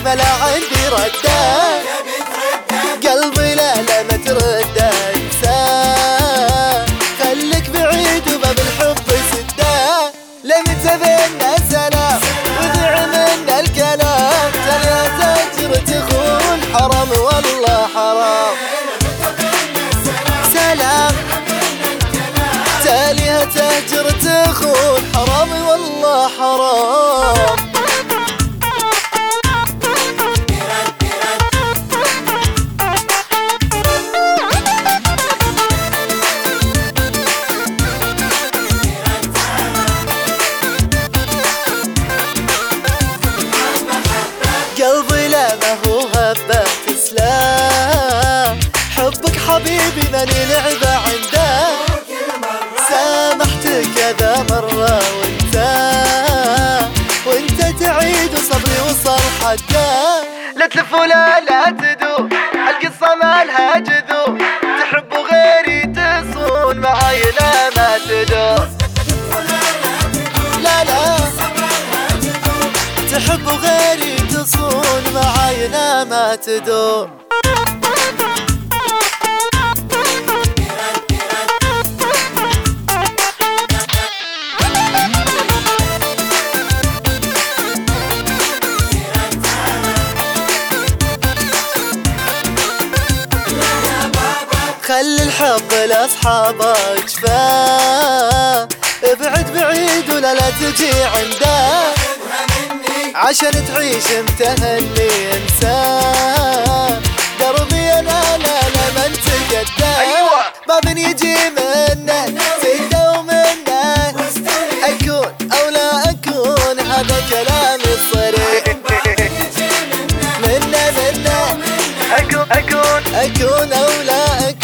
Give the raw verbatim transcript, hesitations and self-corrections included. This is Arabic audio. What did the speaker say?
ما لا عندي رده، قلبي لا لا ما ترده انساه، خليك بعيد وباب الحب سده، لمتى بينا سلام وذع منا الكلام، تاليها تهجر تخون حرام والله حرام، سلام تاليها تهجر تخون حرام والله حرام. قلبي لا ما هو هبة تسلام، حبك حبيبي ماني لعبة عنده، سامحتك كذا مرة وانت وانت تعيد وصبري وصل حده، لا تلف ولا لا تدور القصة مالها جذور، تحب غيري تصون معاي لا ما تدور، لا لا تحب غيري تصون معاي لا ما تدور. خلي الحب لاصحابك جفاه، ابعد بعيد ولا لا تجي عنده، عشان تعيش متهني انساه، دربي انا لا لا ما انتقده، أيوة. باب يجي منه سيده ومنه اكون او لا اكون، هذا كلامي الصريح، منه منه اكون اكون اكون او لا اكون.